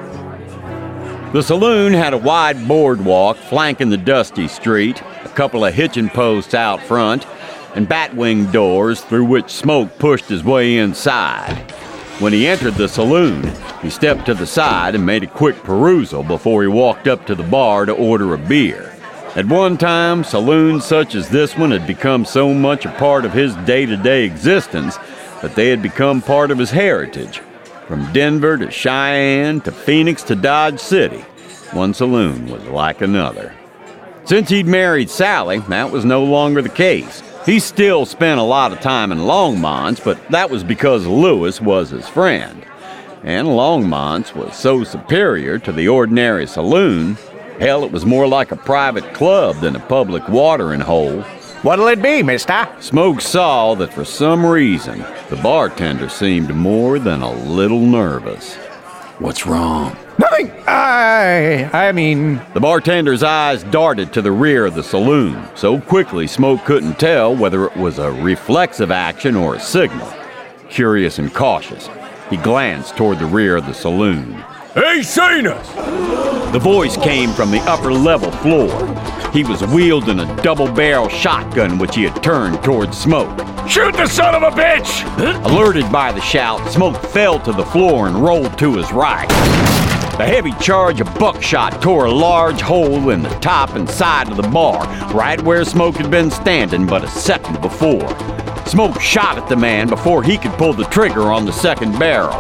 Speaker 1: The saloon had a wide boardwalk flanking the dusty street, a couple of hitching posts out front, and batwing doors through which Smoke pushed his way inside. When he entered the saloon, he stepped to the side and made a quick perusal before he walked up to the bar to order a beer. At one time, saloons such as this one had become so much a part of his day-to-day existence that they had become part of his heritage. From Denver to Cheyenne to Phoenix to Dodge City, one saloon was like another. Since he'd married Sally, that was no longer the case. He still spent a lot of time in Longmont's, but that was because Lewis was his friend. And Longmont's was so superior to the ordinary saloon, hell, it was more like a private club than a public watering hole.
Speaker 7: What'll it be, mister?
Speaker 1: Smoke saw that for some reason, the bartender seemed more than a little nervous.
Speaker 3: What's wrong?
Speaker 7: Nothing. I mean...
Speaker 1: The bartender's eyes darted to the rear of the saloon. So quickly, Smoke couldn't tell whether it was a reflexive action or a signal. Curious and cautious, he glanced toward the rear of the saloon.
Speaker 16: He seen us!
Speaker 1: The voice came from the upper level floor. He was wielding a double-barrel shotgun which he had turned toward Smoke.
Speaker 16: Shoot the son of a bitch!
Speaker 1: Alerted by the shout, Smoke fell to the floor and rolled to his right. The heavy charge of buckshot tore a large hole in the top and side of the bar, right where Smoke had been standing but a second before. Smoke shot at the man before he could pull the trigger on the second barrel.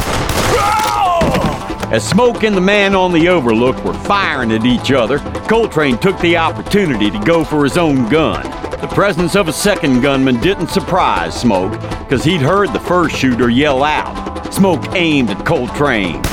Speaker 1: As Smoke and the man on the overlook were firing at each other, Coltrane took the opportunity to go for his own gun. The presence of a second gunman didn't surprise Smoke, because he'd heard the first shooter yell out. Smoke aimed at Coltrane.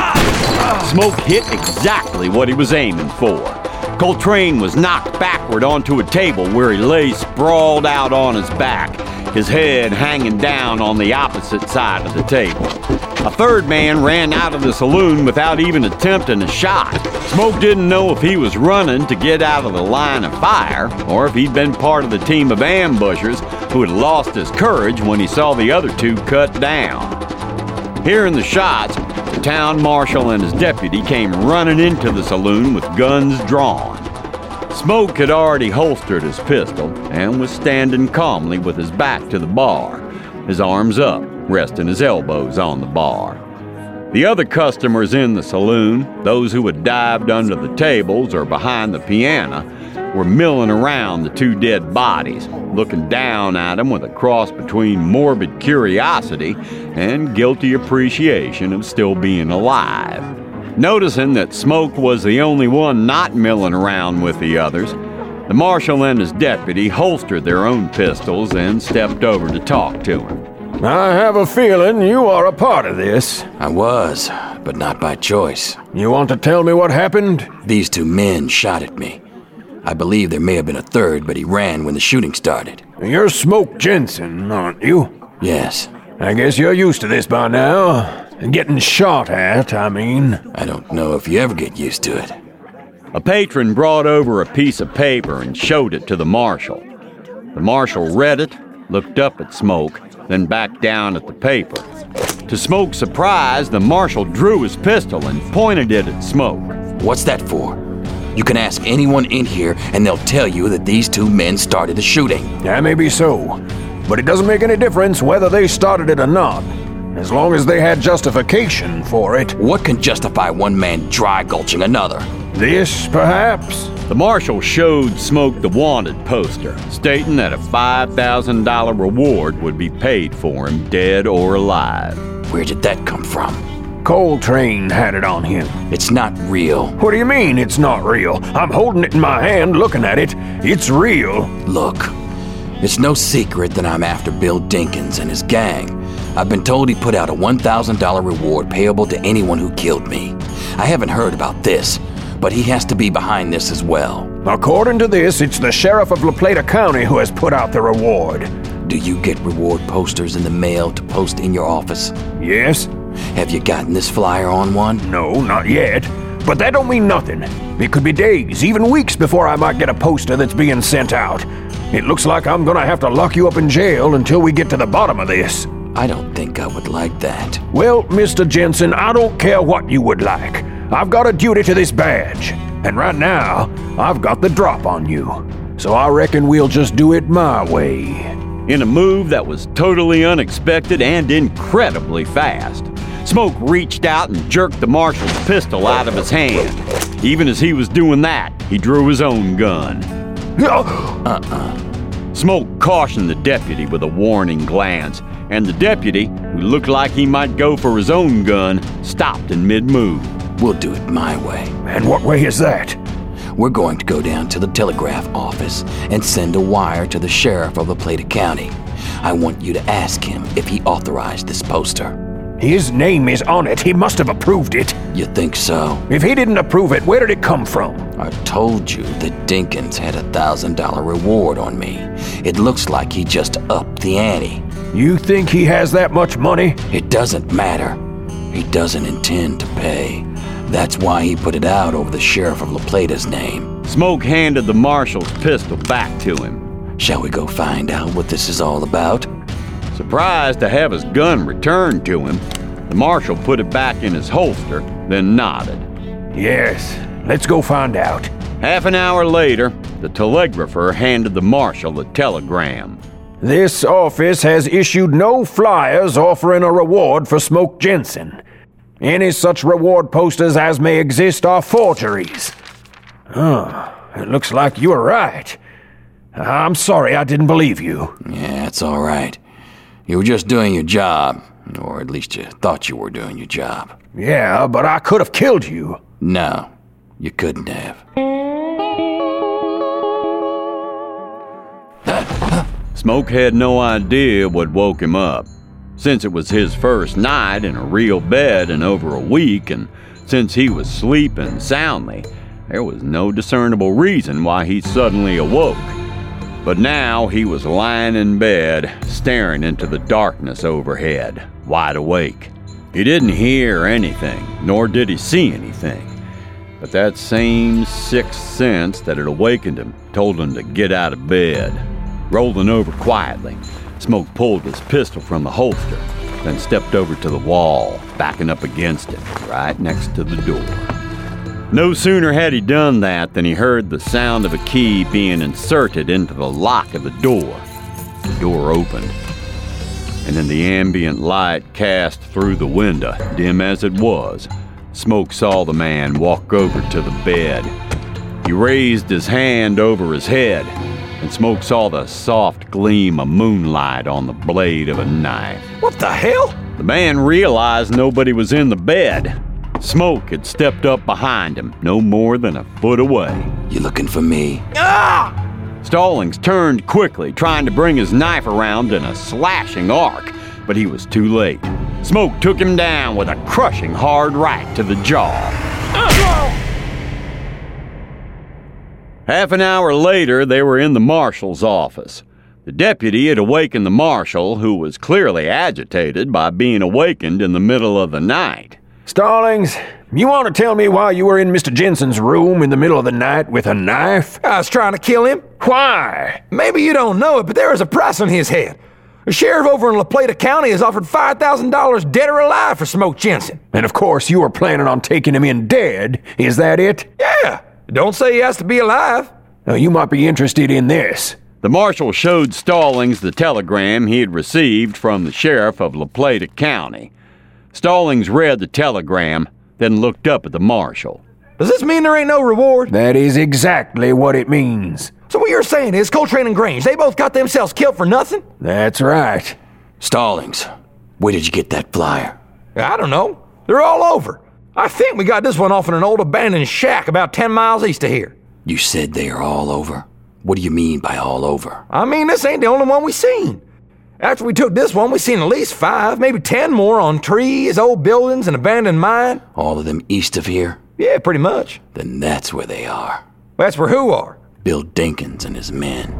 Speaker 1: Smoke hit exactly what he was aiming for. Coltrane was knocked backward onto a table where he lay sprawled out on his back, his head hanging down on the opposite side of the table. A third man ran out of the saloon without even attempting a shot. Smoke didn't know if he was running to get out of the line of fire or if he'd been part of the team of ambushers who had lost his courage when he saw the other two cut down. Hearing the shots, the town marshal and his deputy came running into the saloon with guns drawn. Smoke had already holstered his pistol and was standing calmly with his back to the bar, his arms up, resting his elbows on the bar. The other customers in the saloon, those who had dived under the tables or behind the piano, were milling around the two dead bodies, looking down at them with a cross between morbid curiosity and guilty appreciation of still being alive. Noticing that Smoke was the only one not milling around with the others, the marshal and his deputy holstered their own pistols and stepped over to talk to him.
Speaker 8: I have a feeling you are a part of this.
Speaker 3: I was, but not by choice.
Speaker 8: You want to tell me what happened?
Speaker 3: These two men shot at me. I believe there may have been a third, but he ran when the shooting started.
Speaker 8: You're Smoke Jensen, aren't you?
Speaker 3: Yes.
Speaker 8: I guess you're used to this by now. Getting shot at, I mean.
Speaker 3: I don't know if you ever get used to it.
Speaker 1: A patron brought over a piece of paper and showed it to the marshal. The marshal read it, looked up at Smoke, then back down at the paper. To Smoke's surprise, the marshal drew his pistol and pointed it at Smoke.
Speaker 3: What's that for? You can ask anyone in here and they'll tell you that these two men started the shooting.
Speaker 8: That may be so, but it doesn't make any difference whether they started it or not, as long as they had justification for it.
Speaker 3: What can justify one man dry gulching another?
Speaker 8: This, perhaps?
Speaker 1: The marshal showed Smoke the wanted poster, stating that a $5,000 reward would be paid for him, dead or alive.
Speaker 3: Where did that come from?
Speaker 8: Coltrane had it on him.
Speaker 3: It's not real.
Speaker 8: What do you mean it's not real? I'm holding it in my hand, looking at it. It's real.
Speaker 3: Look, it's no secret that I'm after Bill Dinkins and his gang. I've been told he put out a $1,000 reward payable to anyone who killed me. I haven't heard about this, but he has to be behind this as well.
Speaker 8: According to this, it's the sheriff of La Plata County who has put out the reward.
Speaker 3: Do you get reward posters in the mail to post in your office?
Speaker 8: Yes.
Speaker 3: Have you gotten this flyer on one?
Speaker 8: No, not yet. But that don't mean nothing. It could be days, even weeks before I might get a poster that's being sent out. It looks like I'm gonna have to lock you up in jail until we get to the bottom of this.
Speaker 3: I don't think I would like that.
Speaker 8: Well, Mr. Jensen, I don't care what you would like. I've got a duty to this badge. And right now, I've got the drop on you. So I reckon we'll just do it my way.
Speaker 1: In a move that was totally unexpected and incredibly fast, Smoke reached out and jerked the marshal's pistol out of his hand. Even as he was doing that, he drew his own gun. Smoke cautioned the deputy with a warning glance, and the deputy, who looked like he might go for his own gun, stopped in mid-move.
Speaker 3: We'll do it my way.
Speaker 8: And what way is that?
Speaker 3: We're going to go down to the telegraph office and send a wire to the sheriff of La Plata County. I want you to ask him if he authorized this poster.
Speaker 8: His name is on it. He must have approved it.
Speaker 3: You think so?
Speaker 8: If he didn't approve it, where did it come from?
Speaker 3: I told you that Dinkins had a $1,000 reward on me. It looks like he just upped the ante.
Speaker 8: You think he has that much money?
Speaker 3: It doesn't matter. He doesn't intend to pay. That's why he put it out over the sheriff of La Plata's name.
Speaker 1: Smoke handed the marshal's pistol back to him.
Speaker 3: Shall we go find out what this is all about?
Speaker 1: Surprised to have his gun returned to him, the marshal put it back in his holster, then nodded.
Speaker 8: Yes, let's go find out.
Speaker 1: Half an hour later, the telegrapher handed the marshal a telegram.
Speaker 8: This office has issued no flyers offering a reward for Smoke Jensen. Any such reward posters as may exist are forgeries. It looks like you were right. I'm sorry I didn't believe you.
Speaker 3: Yeah, it's all right. You were just doing your job, or at least you thought you were doing your job.
Speaker 8: Yeah, but I could have killed you.
Speaker 3: No, you couldn't have.
Speaker 1: Smoke had no idea what woke him up. Since it was his first night in a real bed in over a week, and since he was sleeping soundly, there was no discernible reason why he suddenly awoke. But now he was lying in bed, staring into the darkness overhead, wide awake. He didn't hear anything, nor did he see anything. But that same sixth sense that had awakened him told him to get out of bed. Rolling over quietly, Smoke pulled his pistol from the holster, then stepped over to the wall, backing up against it, right next to the door. No sooner had he done that than he heard the sound of a key being inserted into the lock of the door. The door opened, and in the ambient light cast through the window, dim as it was, Smoke saw the man walk over to the bed. He raised his hand over his head, and Smoke saw the soft gleam of moonlight on the blade of a knife.
Speaker 8: What the hell?
Speaker 1: The man realized nobody was in the bed. Smoke had stepped up behind him, no more than a foot away.
Speaker 3: You looking for me?
Speaker 8: Ah!
Speaker 1: Stallings turned quickly, trying to bring his knife around in a slashing arc, but he was too late. Smoke took him down with a crushing hard right to the jaw. Half an hour later, they were in the marshal's office. The deputy had awakened the marshal, who was clearly agitated by being awakened in the middle of the night.
Speaker 8: Stallings, you want to tell me why you were in Mr. Jensen's room in the middle of the night with a knife?
Speaker 18: I was trying to kill him.
Speaker 8: Why?
Speaker 18: Maybe you don't know it, but there is a price on his head. The sheriff over in La Plata County has offered $5,000 dead or alive for Smoke Jensen.
Speaker 8: And of course you were planning on taking him in dead, is that it?
Speaker 18: Yeah. Don't say he has to be alive.
Speaker 8: Now you might be interested in this.
Speaker 1: The marshal showed Stallings the telegram he had received from the sheriff of La Plata County. Stallings read the telegram, then looked up at the marshal.
Speaker 18: Does this mean there ain't no reward?
Speaker 8: That is exactly what it means.
Speaker 18: So what you're saying is Coltrane and Grange, they both got themselves killed for nothing?
Speaker 8: That's right.
Speaker 3: Stallings, where did you get that flyer?
Speaker 18: I don't know. They're all over. I think we got this one off in an old abandoned shack about 10 miles east of here.
Speaker 3: You said they are all over? What do you mean by all over?
Speaker 18: I mean, this ain't the only one we seen. After we took this one, we seen at least 5, maybe 10 more on trees, old buildings, and abandoned mine.
Speaker 3: All of them east of here?
Speaker 18: Yeah, pretty much.
Speaker 3: Then that's where they are.
Speaker 18: That's where who are?
Speaker 3: Bill Dinkins and his men.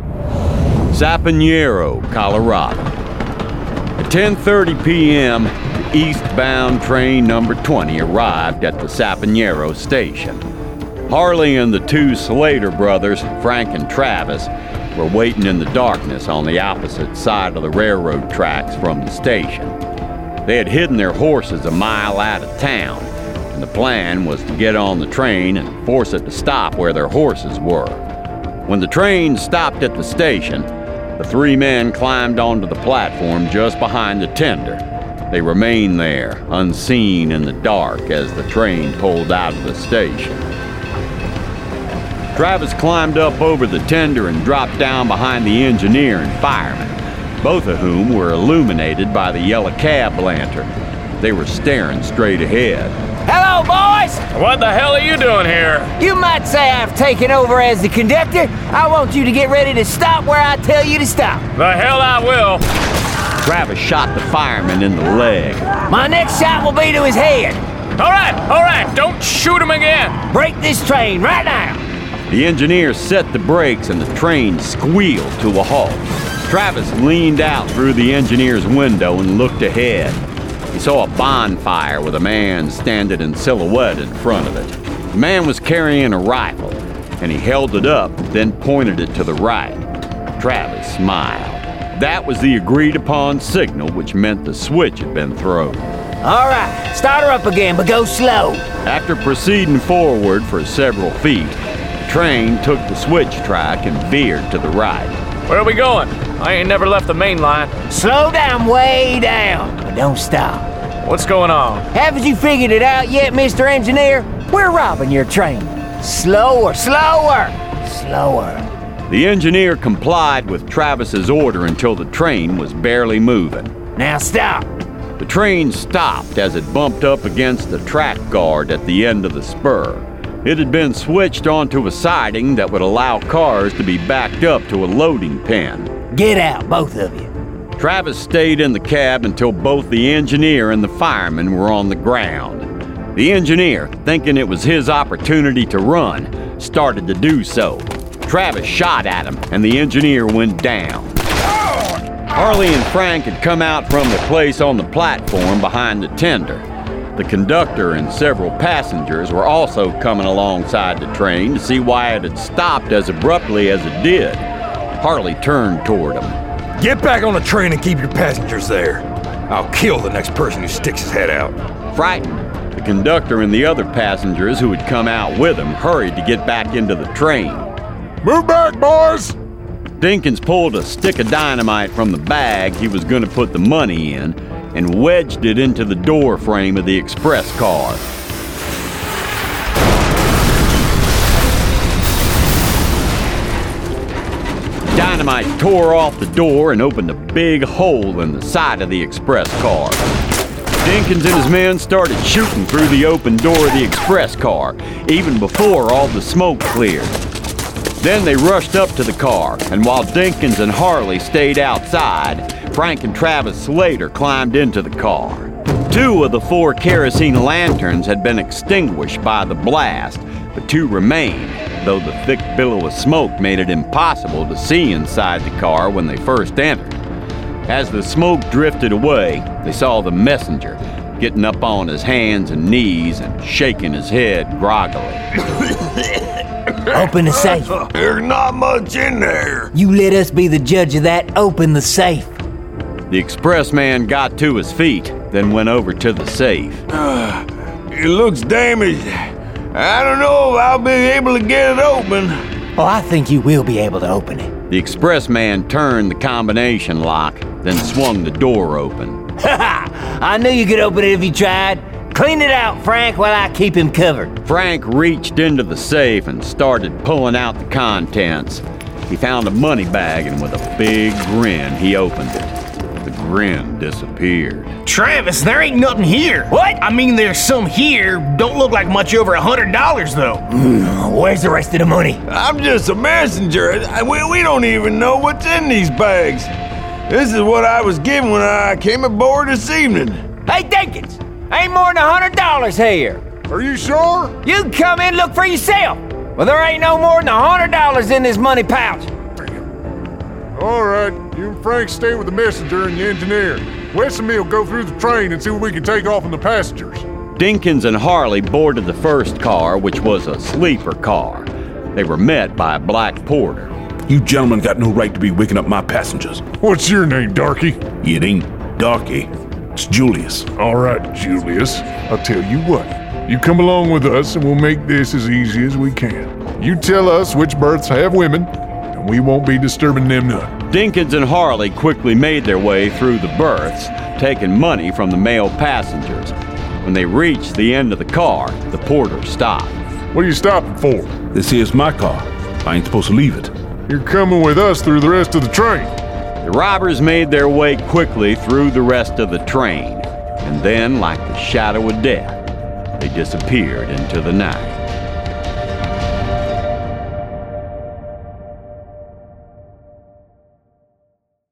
Speaker 1: Sapanero, Colorado. At 10:30 p.m., the eastbound train number 20 arrived at the Sapanero station. Harley and the two Slater brothers, Frank and Travis, were waiting in the darkness on the opposite side of the railroad tracks from the station. They had hidden their horses a mile out of town, and the plan was to get on the train and force it to stop where their horses were. When the train stopped at the station, the three men climbed onto the platform just behind the tender. They remained there, unseen in the dark, as the train pulled out of the station. Travis climbed up over the tender and dropped down behind the engineer and fireman, both of whom were illuminated by the yellow cab lantern. They were staring straight ahead.
Speaker 9: Hello, boys!
Speaker 16: What the hell are you doing here?
Speaker 9: You might say I've taken over as the conductor. I want you to get ready to stop where I tell you to stop.
Speaker 16: The hell I will.
Speaker 1: Travis shot the fireman in the leg.
Speaker 9: My next shot will be to his head.
Speaker 16: All right, don't shoot him again.
Speaker 9: Break this train right now.
Speaker 1: The engineer set the brakes and the train squealed to a halt. Travis leaned out through the engineer's window and looked ahead. He saw a bonfire with a man standing in silhouette in front of it. The man was carrying a rifle, and he held it up, then pointed it to the right. Travis smiled. That was the agreed-upon signal, which meant the switch had been thrown.
Speaker 9: All right, start her up again, but go slow.
Speaker 1: After proceeding forward for several feet, the train took the switch track and veered to the right.
Speaker 16: Where are we going? I ain't never left the main line.
Speaker 9: Slow down, way down, but don't stop.
Speaker 16: What's going on?
Speaker 9: Haven't you figured it out yet, Mr. Engineer? We're robbing your train. Slower, slower, slower.
Speaker 1: The engineer complied with Travis's order until the train was barely moving.
Speaker 9: Now stop.
Speaker 1: The train stopped as it bumped up against the track guard at the end of the spur. It had been switched onto a siding that would allow cars to be backed up to a loading pen.
Speaker 9: Get out, both of you.
Speaker 1: Travis stayed in the cab until both the engineer and the fireman were on the ground. The engineer, thinking it was his opportunity to run, started to do so. Travis shot at him, and the engineer went down. Harley and Frank had come out from the place on the platform behind the tender. The conductor and several passengers were also coming alongside the train to see why it had stopped as abruptly as it did. Harley turned toward him.
Speaker 18: Get back on the train and keep your passengers there. I'll kill the next person who sticks his head out.
Speaker 1: Frightened, the conductor and the other passengers who had come out with him hurried to get back into the train.
Speaker 2: Move back, boys!
Speaker 1: Dinkins pulled a stick of dynamite from the bag he was going to put the money in and wedged it into the door frame of the express car. Dynamite tore off the door and opened a big hole in the side of the express car. Dinkins and his men started shooting through the open door of the express car, even before all the smoke cleared. Then they rushed up to the car, and while Dinkins and Harley stayed outside, Frank and Travis Slater climbed into the car. 2 of the 4 kerosene lanterns had been extinguished by the blast, but 2 remained, though the thick billow of smoke made it impossible to see inside the car when they first entered. As the smoke drifted away, they saw the messenger getting up on his hands and knees and shaking his head groggily.
Speaker 9: Open the safe.
Speaker 7: There's not much in there.
Speaker 9: You let us be the judge of that. Open the safe.
Speaker 1: The express man got to his feet, then went over to the safe.
Speaker 7: It looks damaged. I don't know if I'll be able to get it open.
Speaker 9: Oh, I think you will be able to open it.
Speaker 1: The express man turned the combination lock, then swung the door open.
Speaker 9: Ha ha! I knew you could open it if you tried. Clean it out, Frank, while I keep him covered.
Speaker 1: Frank reached into the safe and started pulling out the contents. He found a money bag, and with a big grin, he opened it. The grin disappeared.
Speaker 19: Travis, there ain't nothing here. What? I mean, there's some here. Don't look like much over $100, though.
Speaker 9: Where's the rest of the money?
Speaker 7: I'm just a messenger. We don't even know what's in these bags. This is what I was given when I came aboard this evening.
Speaker 9: Hey, Dinkins! Ain't more than $100 here.
Speaker 2: Are you sure?
Speaker 9: You can come in and look for yourself. Well, there ain't no more than $100 in this money pouch.
Speaker 2: All right, you and Frank stay with the messenger and the engineer. Wes and me will go through the train and see what we can take off in the passengers.
Speaker 1: Dinkins and Harley boarded the first car, which was a sleeper car. They were met by a black porter.
Speaker 20: You gentlemen got no right to be waking up my passengers.
Speaker 2: What's your name, Darky?
Speaker 20: It ain't Darky. It's Julius.
Speaker 2: All right, Julius. I'll tell you what. You come along with us and we'll make this as easy as we can. You tell us which berths have women, and we won't be disturbing them none.
Speaker 1: Dinkins and Harley quickly made their way through the berths, taking money from the male passengers. When they reached the end of the car, the porter stopped.
Speaker 2: What are you stopping for?
Speaker 20: This here's my car. I ain't supposed to leave it.
Speaker 2: You're coming with us through the rest of the train.
Speaker 1: The robbers made their way quickly through the rest of the train, and then, like the shadow of death, they disappeared into the night.